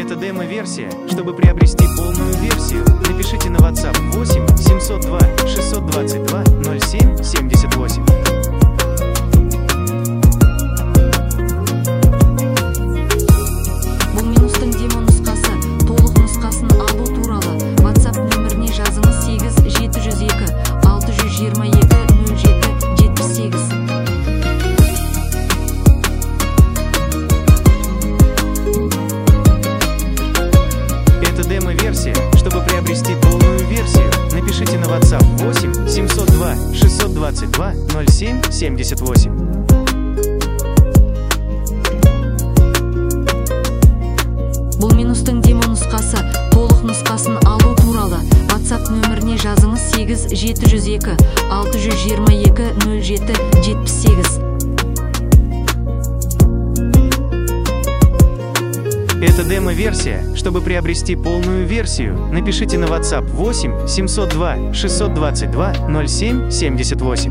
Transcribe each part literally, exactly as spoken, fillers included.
Это демо-версия. Чтобы приобрести полную версию, напишите на WhatsApp восемь семьсот два шестьсот двадцать два ноль семь семьдесят восемь. Бұл минустың демо нұсқасы. Толық нұсқасын алу туралы WhatsApp нөміріне жазыңыз сегіз жеті жүз екі алты жүз жиырма екі нөл жеті жетпіс сегіз. Это демо-версия. Чтобы приобрести полную версию, напишите на WhatsApp восемь семьсот два шестьсот двадцать два ноль семь семьдесят восемь. Бұл минустың демо нұсқасы. Толық нұсқасын алу туралы WhatsApp нөміріне жазыңыз сегіз жеті жүз екі алты жүз жиырма екі нөл жеті жетпіс сегіз. Это демо-версия. Чтобы приобрести полную версию, напишите на WhatsApp восемь семьсот два шестьсот двадцать два ноль семь семьдесят восемь.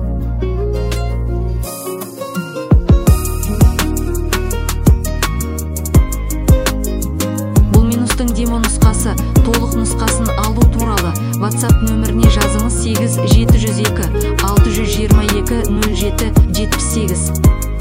Бұл минустың демо нұсқасы. Толық нұсқасын алу туралы WhatsApp нөміріне жазыңыз сегіз жеті жүз екі алты жүз жиырма екі нөл жеті жетпіс сегіз.